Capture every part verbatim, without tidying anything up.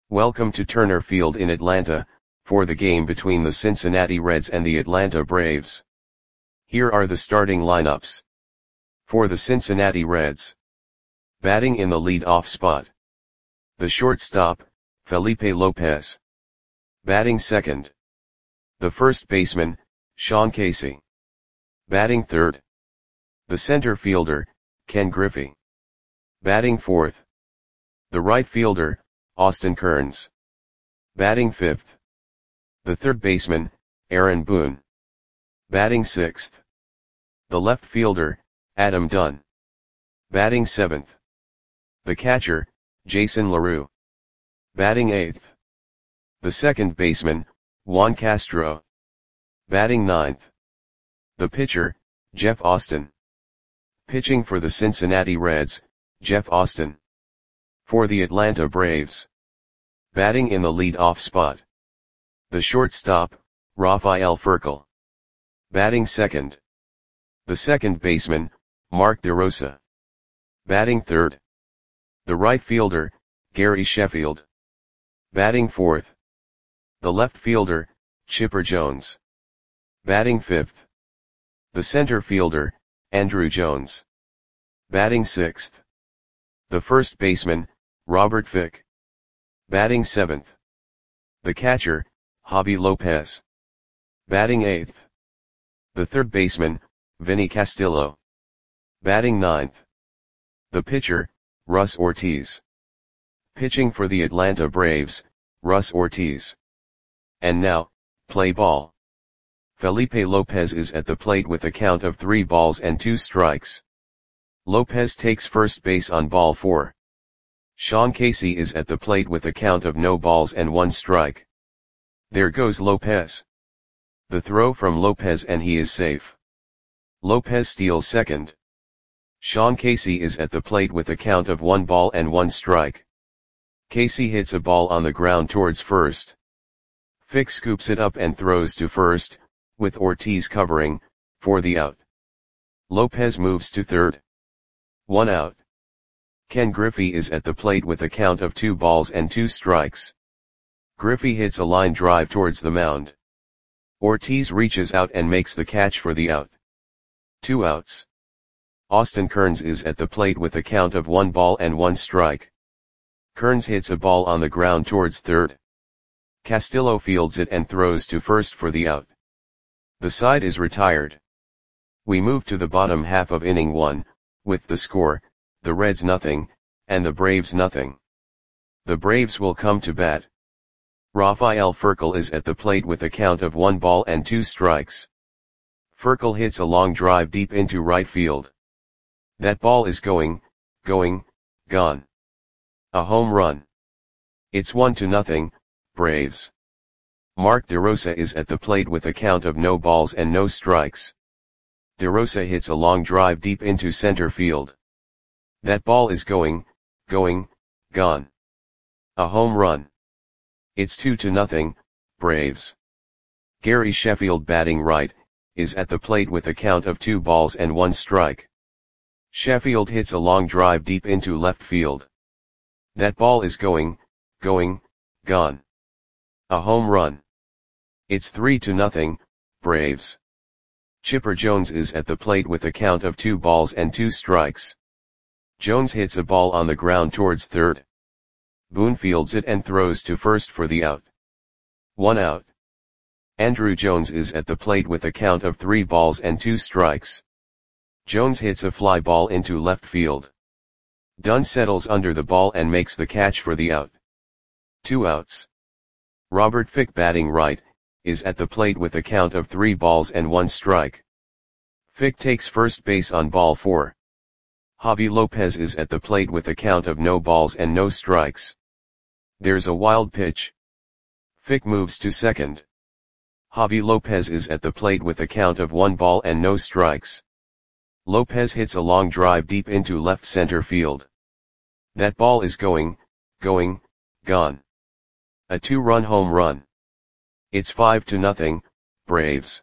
Welcome to Turner Field in Atlanta, for the game between the Cincinnati Reds and the Atlanta Braves. Here are the starting lineups. For the Cincinnati Reds. Batting in the lead-off spot. The shortstop, Felipe Lopez. Batting second. The first baseman, Sean Casey. Batting third. The center fielder, Ken Griffey. Batting fourth. The right fielder, Austin Kearns. Batting fifth. The third baseman, Aaron Boone. Batting sixth. The left fielder, Adam Dunn. Batting seventh. The catcher, Jason LaRue. Batting eighth. The second baseman, Juan Castro. Batting ninth. The pitcher, Jeff Austin. Pitching for the Cincinnati Reds, Jeff Austin. For the Atlanta Braves. Batting in the lead-off spot. The shortstop, Rafael Furcal. Batting second. The second baseman, Mark DeRosa. Batting third. The right fielder, Gary Sheffield. Batting fourth. The left fielder, Chipper Jones. Batting fifth. The center fielder, Andruw Jones. Batting sixth. The first baseman, Robert Fick. Batting seventh. The catcher, Javi Lopez. Batting eighth. The third baseman, Vinny Castillo. Batting ninth. The pitcher, Russ Ortiz. Pitching for the Atlanta Braves, Russ Ortiz. And now, play ball. Felipe Lopez is at the plate with a count of three balls and two strikes. Lopez takes first base on ball four. Sean Casey is at the plate with a count of no balls and one strike. There goes Lopez. The throw from Lopez and he is safe. Lopez steals second. Sean Casey is at the plate with a count of one ball and one strike. Casey hits a ball on the ground towards first. Fick scoops it up and throws to first, with Ortiz covering, for the out. Lopez moves to third. One out. Ken Griffey is at the plate with a count of two balls and two strikes. Griffey hits a line drive towards the mound. Ortiz reaches out and makes the catch for the out. Two outs. Austin Kearns is at the plate with a count of one ball and one strike. Kearns hits a ball on the ground towards third. Castillo fields it and throws to first for the out. The side is retired. We move to the bottom half of inning one, with the score, the Reds nothing, and the Braves nothing. The Braves will come to bat. Rafael Furcal is at the plate with a count of one ball and two strikes. Furcal hits a long drive deep into right field. That ball is going, going, gone. A home run. It's one to nothing, Braves. Mark DeRosa is at the plate with a count of no balls and no strikes. DeRosa hits a long drive deep into center field. That ball is going, going, gone. A home run. It's two to nothing, Braves. Gary Sheffield batting right, is at the plate with a count of two balls and one strike. Sheffield hits a long drive deep into left field. That ball is going, going, gone. A home run. It's three to nothing, Braves. Chipper Jones is at the plate with a count of two balls and two strikes. Jones hits a ball on the ground towards third. Boone fields it and throws to first for the out. One out. Andruw Jones is at the plate with a count of three balls and two strikes. Jones hits a fly ball into left field. Dunn settles under the ball and makes the catch for the out. Two outs. Robert Fick batting right, is at the plate with a count of three balls and one strike. Fick takes first base on ball four. Javi Lopez is at the plate with a count of no balls and no strikes. There's a wild pitch. Fick moves to second. Javi Lopez is at the plate with a count of one ball and no strikes. Lopez hits a long drive deep into left center field. That ball is going, going, gone. A two-run home run. It's five to nothing, Braves.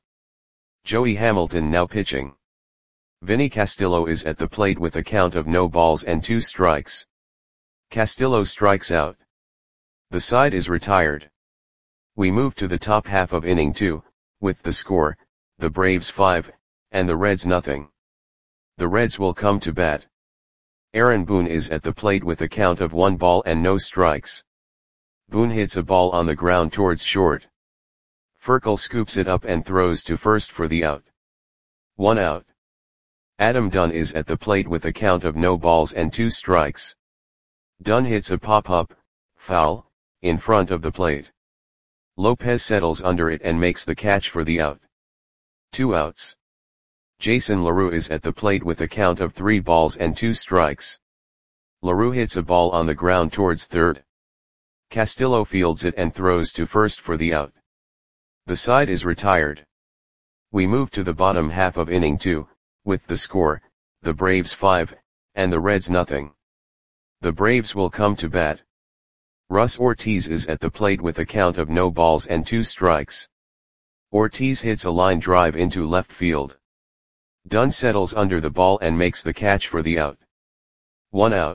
Joey Hamilton now pitching. Vinny Castillo is at the plate with a count of no balls and two strikes. Castillo strikes out. The side is retired. We move to the top half of inning two, with the score, the Braves five, and the Reds nothing. The Reds will come to bat. Aaron Boone is at the plate with a count of one ball and no strikes. Boone hits a ball on the ground towards short. Furcal scoops it up and throws to first for the out. One out. Adam Dunn is at the plate with a count of no balls and two strikes. Dunn hits a pop-up, foul, in front of the plate. Lopez settles under it and makes the catch for the out. Two outs. Jason LaRue is at the plate with a count of three balls and two strikes. LaRue hits a ball on the ground towards third. Castillo fields it and throws to first for the out. The side is retired. We move to the bottom half of inning two, with the score, the Braves five, and the Reds nothing. The Braves will come to bat. Russ Ortiz is at the plate with a count of no balls and two strikes. Ortiz hits a line drive into left field. Dunn settles under the ball and makes the catch for the out. One out.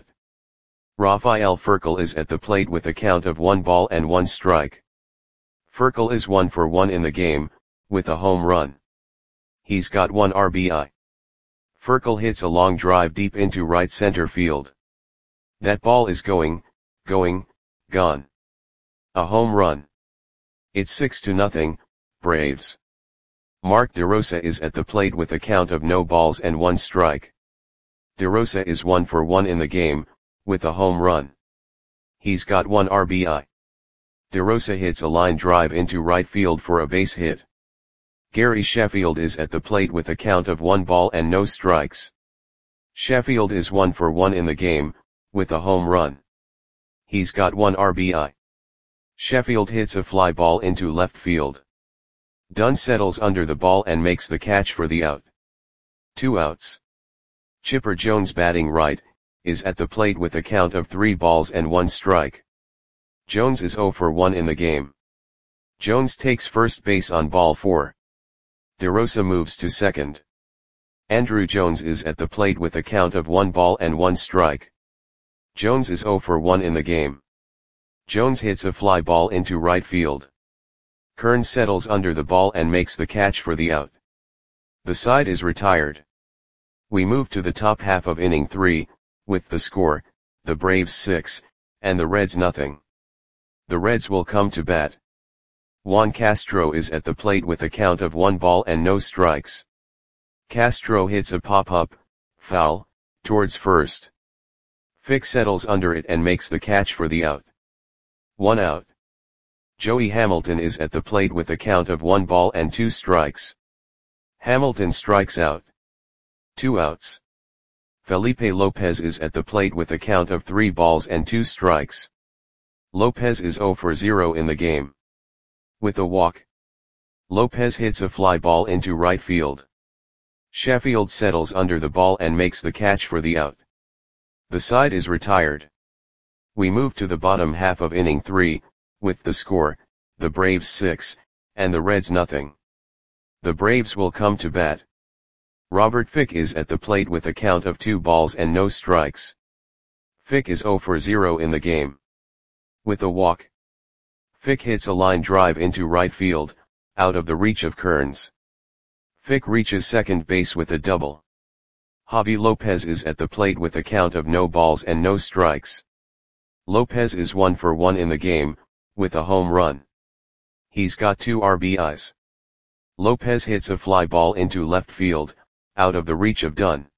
Rafael Furcal is at the plate with a count of one ball and one strike. Furcal is one for one in the game, with a home run. He's got one R B I. Furcal hits a long drive deep into right center field. That ball is going, going, gone. A home run. It's six to nothing, Braves. Mark DeRosa is at the plate with a count of no balls and one strike. DeRosa is one for one in the game, with a home run. He's got one R B I. DeRosa hits a line drive into right field for a base hit. Gary Sheffield is at the plate with a count of one ball and no strikes. Sheffield is one for one in the game, with a home run. He's got one R B I. Sheffield hits a fly ball into left field. Dunn settles under the ball and makes the catch for the out. Two outs. Chipper Jones, batting right, is at the plate with a count of three balls and one strike. Jones is zero for one in the game. Jones takes first base on ball four. DeRosa moves to second. Andrew Jones is at the plate with a count of one ball and one strike. Jones is zero for one in the game. Jones hits a fly ball into right field. Kearns settles under the ball and makes the catch for the out. The side is retired. We move to the top half of inning three, with the score, the Braves six, and the Reds nothing. The Reds will come to bat. Juan Castro is at the plate with a count of one ball and no strikes. Castro hits a pop-up, foul, towards first. Fick settles under it and makes the catch for the out. One out. Joey Hamilton is at the plate with a count of one ball and two strikes. Hamilton strikes out. Two outs. Felipe Lopez is at the plate with a count of three balls and two strikes. Lopez is zero for zero in the game. With a walk. Lopez hits a fly ball into right field. Sheffield settles under the ball and makes the catch for the out. The side is retired. We move to the bottom half of inning three, with the score, the Braves six, and the Reds nothing. The Braves will come to bat. Robert Fick is at the plate with a count of two balls and no strikes. Fick is zero for zero in the game. With a walk. Fick hits a line drive into right field, out of the reach of Kearns. Fick reaches second base with a double. Javi Lopez is at the plate with a count of no balls and no strikes. Lopez is one for one in the game, with a home run. He's got two R B Is. Lopez hits a fly ball into left field, out of the reach of Dunn.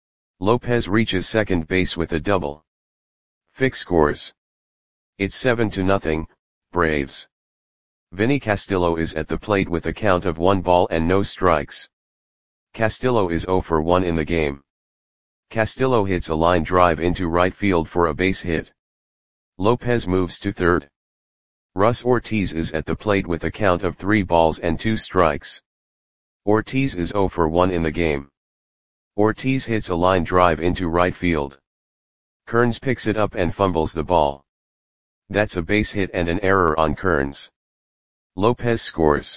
Lopez reaches second base with a double. Fick scores. It's seven to nothing, Braves. Vinny Castillo is at the plate with a count of one ball and no strikes. Castillo is zero for one in the game. Castillo hits a line drive into right field for a base hit. Lopez moves to third. Russ Ortiz is at the plate with a count of three balls and two strikes. Ortiz is zero for one in the game. Ortiz hits a line drive into right field. Kearns picks it up and fumbles the ball. That's a base hit and an error on Kearns. Lopez scores.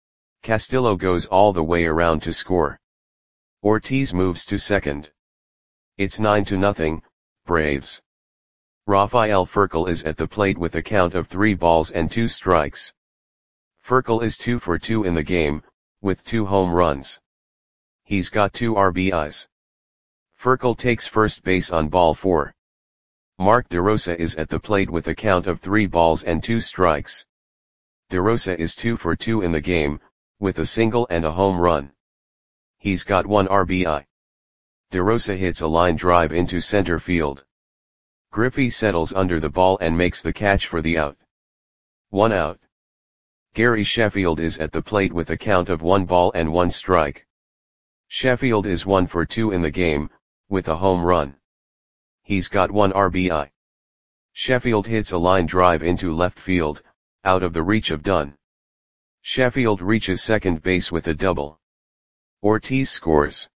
Castillo goes all the way around to score. Ortiz moves to second. It's nine to nothing, Braves. Rafael Furcal is at the plate with a count of three balls and two strikes. Furcal is two for two in the game, with two home runs. He's got two R B Is. Furcal takes first base on ball four. Mark DeRosa is at the plate with a count of three balls and two strikes. DeRosa is two for two in the game, with a single and a home run. He's got one R B I. DeRosa hits a line drive into center field. Griffey settles under the ball and makes the catch for the out. One out. Gary Sheffield is at the plate with a count of one ball and one strike. Sheffield is one for two in the game, with a home run. He's got one R B I. Sheffield hits a line drive into left field, out of the reach of Dunn. Sheffield reaches second base with a double. Ortiz scores.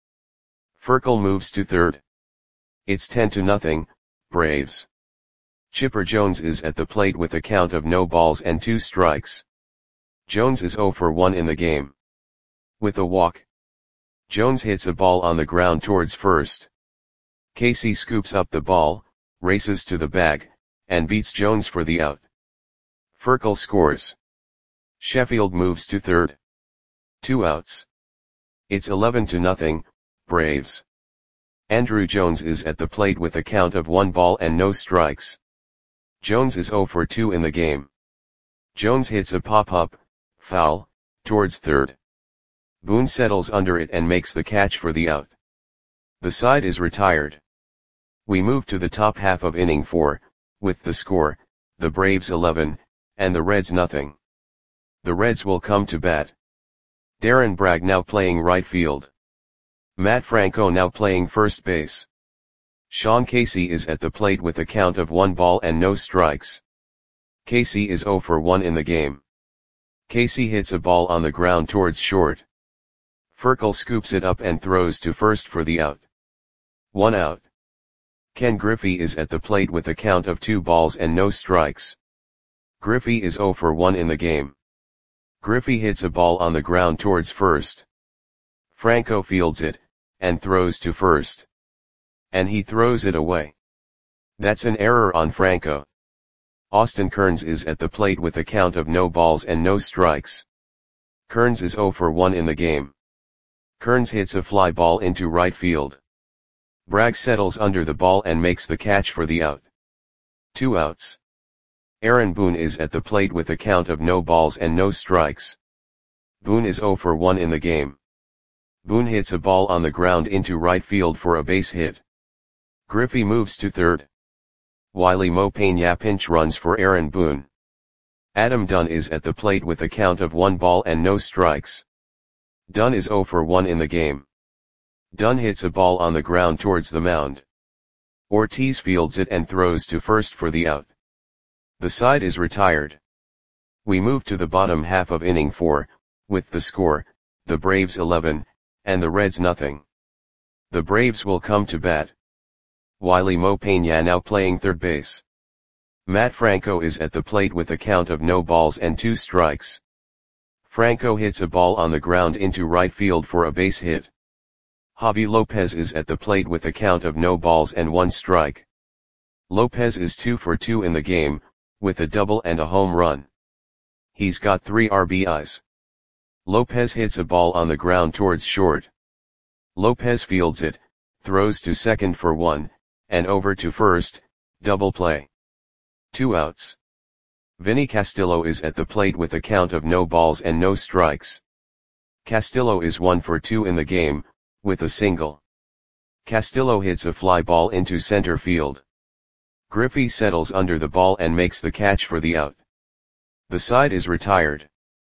Furcal moves to third. It's ten to nothing, Braves. Chipper Jones is at the plate with a count of no balls and two strikes. Jones is zero for one in the game. With a walk. Jones hits a ball on the ground towards first. Casey scoops up the ball, races to the bag, and beats Jones for the out. Furcal scores. Sheffield moves to third. Two outs. It's eleven to nothing, Braves. Andrew Jones is at the plate with a count of one ball and no strikes. Jones is zero for two in the game. Jones hits a pop-up, foul, towards third. Boone settles under it and makes the catch for the out. The side is retired. We move to the top half of inning four, with the score, the Braves eleven, and the Reds nothing. The Reds will come to bat. Darren Bragg now playing right field. Matt Franco now playing first base. Sean Casey is at the plate with a count of one ball and no strikes. Casey is zero for one in the game. Casey hits a ball on the ground towards short. Furcal scoops it up and throws to first for the out. One out. Ken Griffey is at the plate with a count of two balls and no strikes. Griffey is zero for one in the game. Griffey hits a ball on the ground towards first. Franco fields it, and throws to first. And he throws it away. That's an error on Franco. Austin Kearns is at the plate with a count of no balls and no strikes. Kearns is zero for one in the game. Kearns hits a fly ball into right field. Bragg settles under the ball and makes the catch for the out. Two outs. Aaron Boone is at the plate with a count of no balls and no strikes. Boone is zero for one in the game. Boone hits a ball on the ground into right field for a base hit. Griffey moves to third. Wiley Mo Peña pinch runs for Aaron Boone. Adam Dunn is at the plate with a count of one ball and no strikes. Dunn is zero for one in the game. Dunn hits a ball on the ground towards the mound. Ortiz fields it and throws to first for the out. The side is retired. We move to the bottom half of inning four, with the score, the Braves eleven, and the Reds nothing. The Braves will come to bat. Wiley Mo Peña now playing third base. Matt Franco is at the plate with a count of no balls and two strikes. Franco hits a ball on the ground into right field for a base hit. Javi Lopez is at the plate with a count of no balls and one strike. Lopez is two for two in the game, with a double and a home run. He's got three R B Is. Lopez hits a ball on the ground towards short. Lopez fields it, throws to second for one, and over to first, double play. Two outs. Vinny Castillo is at the plate with a count of no balls and no strikes. Castillo is one for two in the game, with a single. Castillo hits a fly ball into center field. Griffey settles under the ball and makes the catch for the out. The side is retired.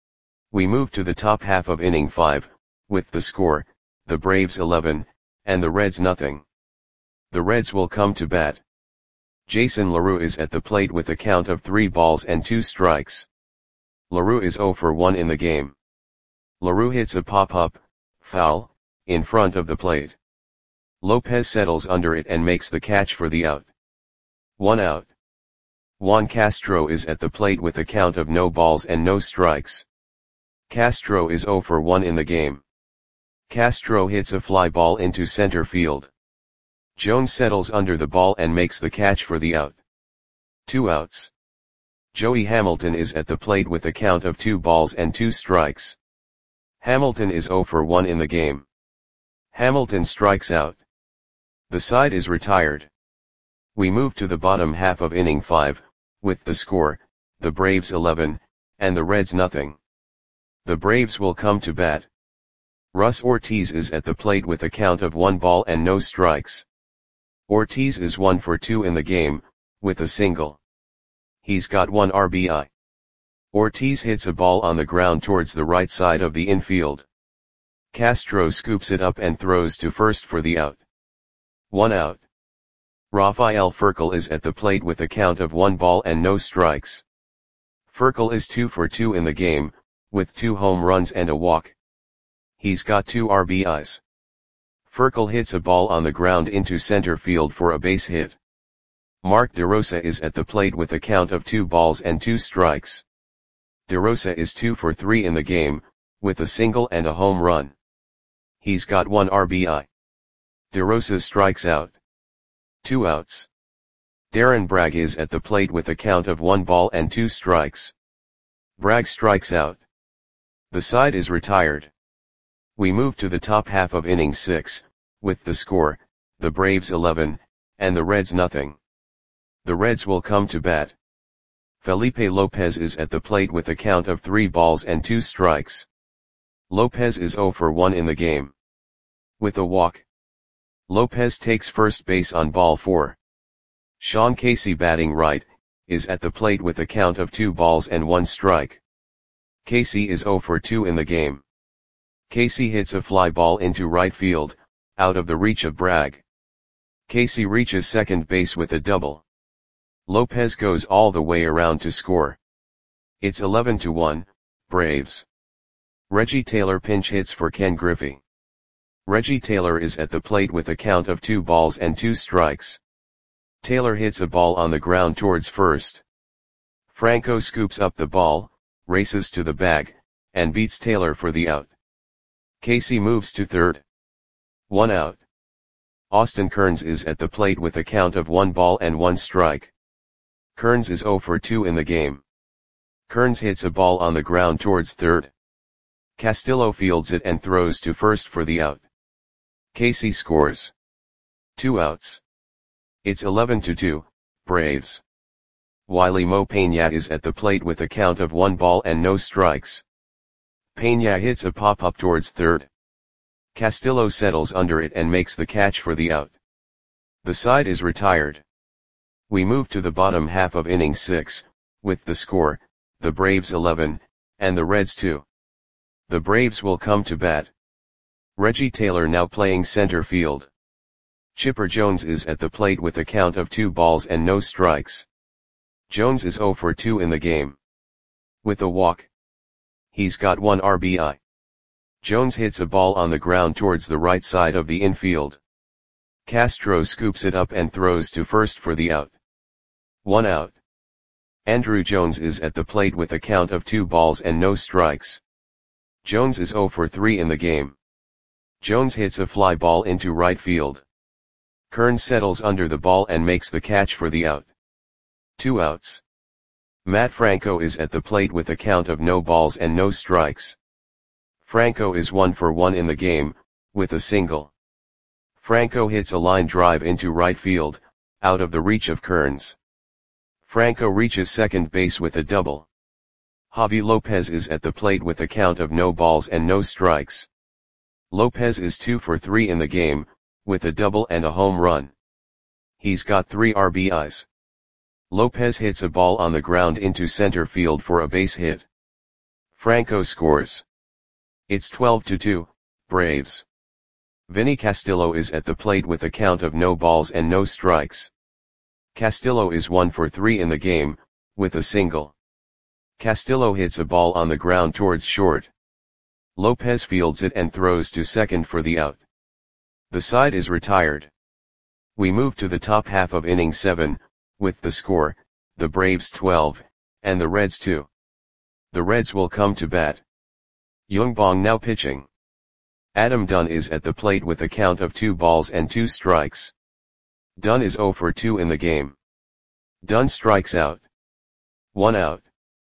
We move to the top half of inning five, with the score, the Braves eleven, and the Reds nothing. The Reds will come to bat. Jason LaRue is at the plate with a count of three balls and two strikes. LaRue is zero for one in the game. LaRue hits a pop-up, foul, in front of the plate. Lopez settles under it and makes the catch for the out. One out. Juan Castro is at the plate with a count of no balls and no strikes. Castro is zero for one in the game. Castro hits a fly ball into center field. Jones settles under the ball and makes the catch for the out. Two outs. Joey Hamilton is at the plate with a count of two balls and two strikes. Hamilton is oh for one in the game. Hamilton strikes out. The side is retired. We move to the bottom half of inning five, with the score, the Braves eleven, and the Reds nothing. The Braves will come to bat. Russ Ortiz is at the plate with a count of one ball and no strikes. Ortiz is one for two in the game, with a single. He's got one R B I. Ortiz hits a ball on the ground towards the right side of the infield. Castro scoops it up and throws to first for the out. One out. Rafael Furcal is at the plate with a count of one ball and no strikes. Furcal is two for two in the game, with two home runs and a walk. He's got two R B Is. Furcal hits a ball on the ground into center field for a base hit. Mark DeRosa is at the plate with a count of two balls and two strikes. DeRosa is two for three in the game, with a single and a home run. He's got one R B I. DeRosa strikes out. Two outs. Darren Bragg is at the plate with a count of one ball and two strikes. Bragg strikes out. The side is retired. We move to the top half of inning six, with the score, the Braves eleven, and the Reds nothing. The Reds will come to bat. Felipe Lopez is at the plate with a count of three balls and two strikes. Lopez is oh for one in the game. With a walk. Lopez takes first base on ball four. Sean Casey, batting right, is at the plate with a count of two balls and one strike. Casey is oh for two in the game. Casey hits a fly ball into right field, out of the reach of Bragg. Casey reaches second base with a double. Lopez goes all the way around to score. It's eleven to one, Braves. Reggie Taylor pinch hits for Ken Griffey. Reggie Taylor is at the plate with a count of two balls and two strikes. Taylor hits a ball on the ground towards first. Franco scoops up the ball, races to the bag, and beats Taylor for the out. Casey moves to third. One out. Austin Kearns is at the plate with a count of one ball and one strike. Kearns is oh for two in the game. Kearns hits a ball on the ground towards third. Castillo fields it and throws to first for the out. Casey scores. Two outs. It's eleven to two, Braves. Wiley Mo Peña is at the plate with a count of one ball and no strikes. Peña hits a pop-up towards third. Castillo settles under it and makes the catch for the out. The side is retired. We move to the bottom half of inning six, with the score, the Braves eleven, and the Reds two. The Braves will come to bat. Reggie Taylor now playing center field. Chipper Jones is at the plate with a count of two balls and no strikes. Jones is oh for two in the game. With a walk. He's got one R B I. Jones hits a ball on the ground towards the right side of the infield. Castro scoops it up and throws to first for the out. One out. Andrew Jones is at the plate with a count of two balls and no strikes. Jones is oh for three in the game. Jones hits a fly ball into right field. Kearns settles under the ball and makes the catch for the out. Two outs. Matt Franco is at the plate with a count of no balls and no strikes. Franco is one for one in the game, with a single. Franco hits a line drive into right field, out of the reach of Kearns. Franco reaches second base with a double. Javi Lopez is at the plate with a count of no balls and no strikes. Lopez is two for three in the game, with a double and a home run. He's got three R B Is. Lopez hits a ball on the ground into center field for a base hit. Franco scores. It's twelve to two, Braves. Vinny Castillo is at the plate with a count of no balls and no strikes. Castillo is one for three in the game, with a single. Castillo hits a ball on the ground towards short. Lopez fields it and throws to second for the out. The side is retired. We move to the top half of inning seven, with the score, the Braves twelve, and the Reds two. The Reds will come to bat. Youngbong now pitching. Adam Dunn is at the plate with a count of two balls and two strikes. Dunn is oh for two in the game. Dunn strikes out. One out.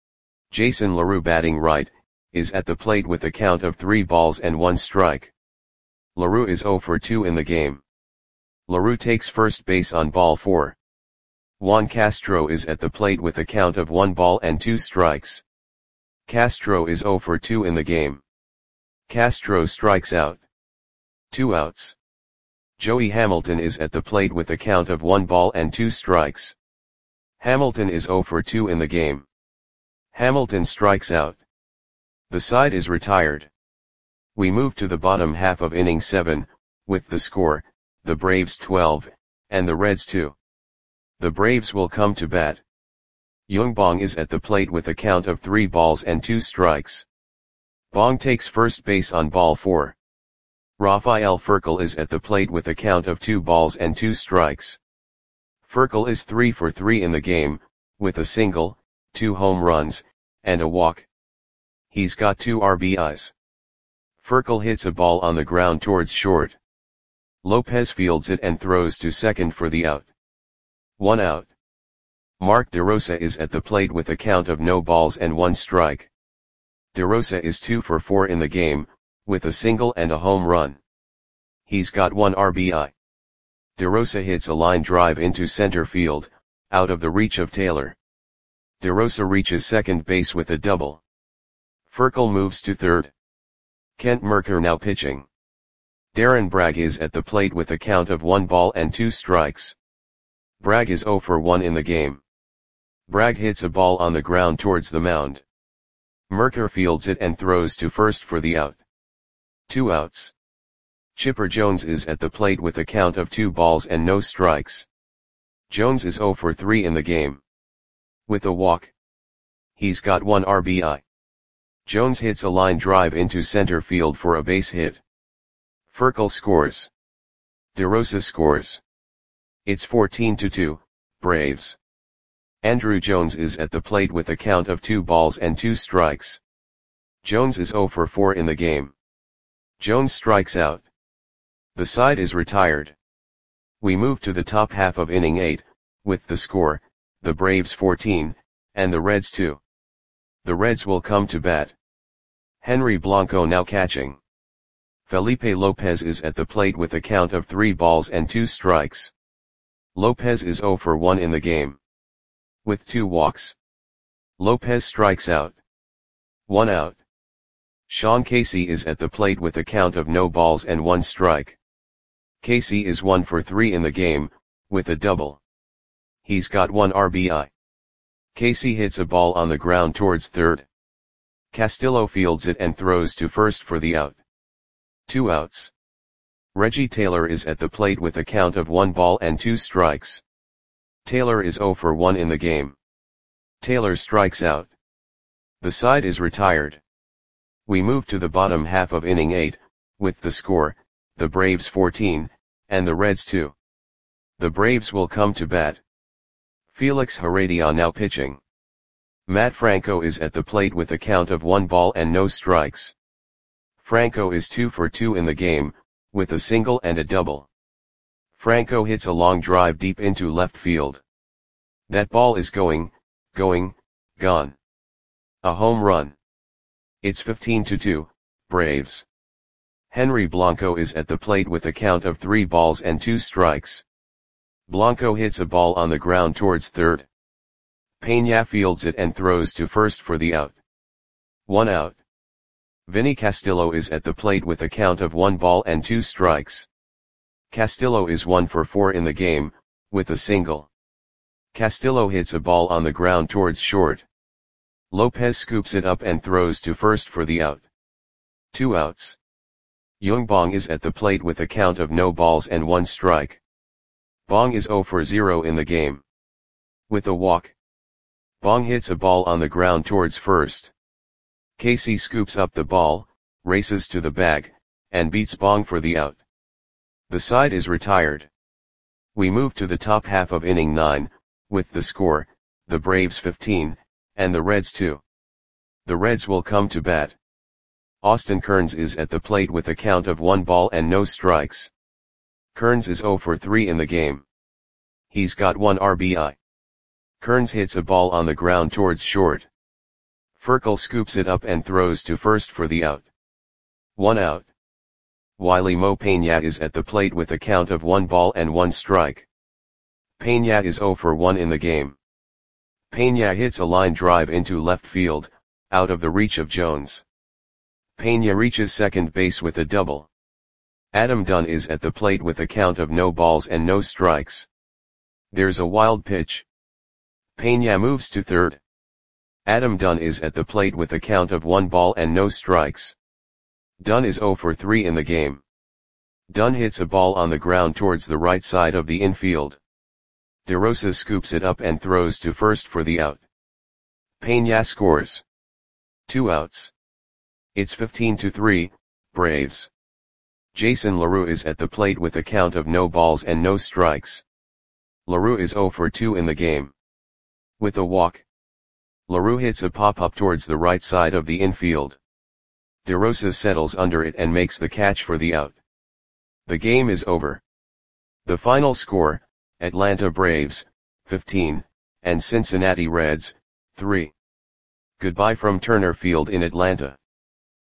Jason LaRue, batting right, is at the plate with a count of three balls and one strike. LaRue is oh for two in the game. LaRue takes first base on ball four. Juan Castro is at the plate with a count of one ball and two strikes. Castro is oh for two in the game. Castro strikes out. Two outs. Joey Hamilton is at the plate with a count of one ball and two strikes. Hamilton is oh for two in the game. Hamilton strikes out. The side is retired. We move to the bottom half of inning seven, with the score, the Braves twelve, and the Reds two. The Braves will come to bat. Yung Bong is at the plate with a count of three balls and two strikes. Bong takes first base on ball four. Rafael Furcal is at the plate with a count of two balls and two strikes. Furcal is three for three in the game, with a single, two home runs, and a walk. He's got two R B Is. Furcal hits a ball on the ground towards short. Lopez fields it and throws to second for the out. One out. Mark DeRosa is at the plate with a count of no balls and one strike. DeRosa is two for four in the game, with a single and a home run. He's got one R B I. DeRosa hits a line drive into center field, out of the reach of Taylor. DeRosa reaches second base with a double. Furcal moves to third. Kent Mercker now pitching. Darren Bragg is at the plate with a count of one ball and two strikes. Bragg is oh for one in the game. Bragg hits a ball on the ground towards the mound. Mercker fields it and throws to first for the out. Two outs. Chipper Jones is at the plate with a count of two balls and no strikes. Jones is oh for three in the game. With a walk. He's got one R B I. Jones hits a line drive into center field for a base hit. Furcal scores. DeRosa scores. It's fourteen to two, Braves. Andrew Jones is at the plate with a count of two balls and two strikes. Jones is oh for four in the game. Jones strikes out. The side is retired. We move to the top half of inning eight, with the score, the Braves fourteen, and the Reds two. The Reds will come to bat. Henry Blanco now catching. Felipe Lopez is at the plate with a count of three balls and two strikes. Lopez is oh for one in the game. With two walks. Lopez strikes out. One out. Sean Casey is at the plate with a count of no balls and one strike. Casey is one for three in the game, with a double. He's got one R B I. Casey hits a ball on the ground towards third. Castillo fields it and throws to first for the out. Two outs. Reggie Taylor is at the plate with a count of one ball and two strikes. Taylor is oh for one in the game. Taylor strikes out. The side is retired. We move to the bottom half of inning eight, with the score, the Braves fourteen, and the Reds two. The Braves will come to bat. Felix Heredia now pitching. Matt Franco is at the plate with a count of one ball and no strikes. Franco is two for two in the game, with a single and a double. Franco hits a long drive deep into left field. That ball is going, going, gone. A home run. It's fifteen to two, Braves. Henry Blanco is at the plate with a count of three balls and two strikes. Blanco hits a ball on the ground towards third. Peña fields it and throws to first for the out. One out. Vinny Castillo is at the plate with a count of one ball and two strikes. Castillo is one for four in the game, with a single. Castillo hits a ball on the ground towards short. Lopez scoops it up and throws to first for the out. Two outs. Yung Bong is at the plate with a count of no balls and one strike. Bong is oh for zero in the game. With a walk. Bong hits a ball on the ground towards first. Casey scoops up the ball, races to the bag, and beats Bong for the out. The side is retired. We move to the top half of inning nine, with the score, the Braves fifteen, and the Reds two. The Reds will come to bat. Austin Kearns is at the plate with a count of one ball and no strikes. Kearns is oh for three in the game. He's got one R B I. Kearns hits a ball on the ground towards short. Furcal scoops it up and throws to first for the out. One out. Wiley Mo Peña is at the plate with a count of one ball and one strike. Peña is zero for one in the game. Peña hits a line drive into left field, out of the reach of Jones. Peña reaches second base with a double. Adam Dunn is at the plate with a count of no balls and no strikes. There's a wild pitch. Peña moves to third. Adam Dunn is at the plate with a count of one ball and no strikes. Dunn is zero for three in the game. Dunn hits a ball on the ground towards the right side of the infield. DeRosa scoops it up and throws to first for the out. Peña scores. Two outs. It's fifteen to three, Braves. Jason LaRue is at the plate with a count of no balls and no strikes. LaRue is zero for two in the game. With a walk, LaRue hits a pop-up towards the right side of the infield. DeRosa settles under it and makes the catch for the out. The game is over. The final score, Atlanta Braves, fifteen, and Cincinnati Reds, three. Goodbye from Turner Field in Atlanta.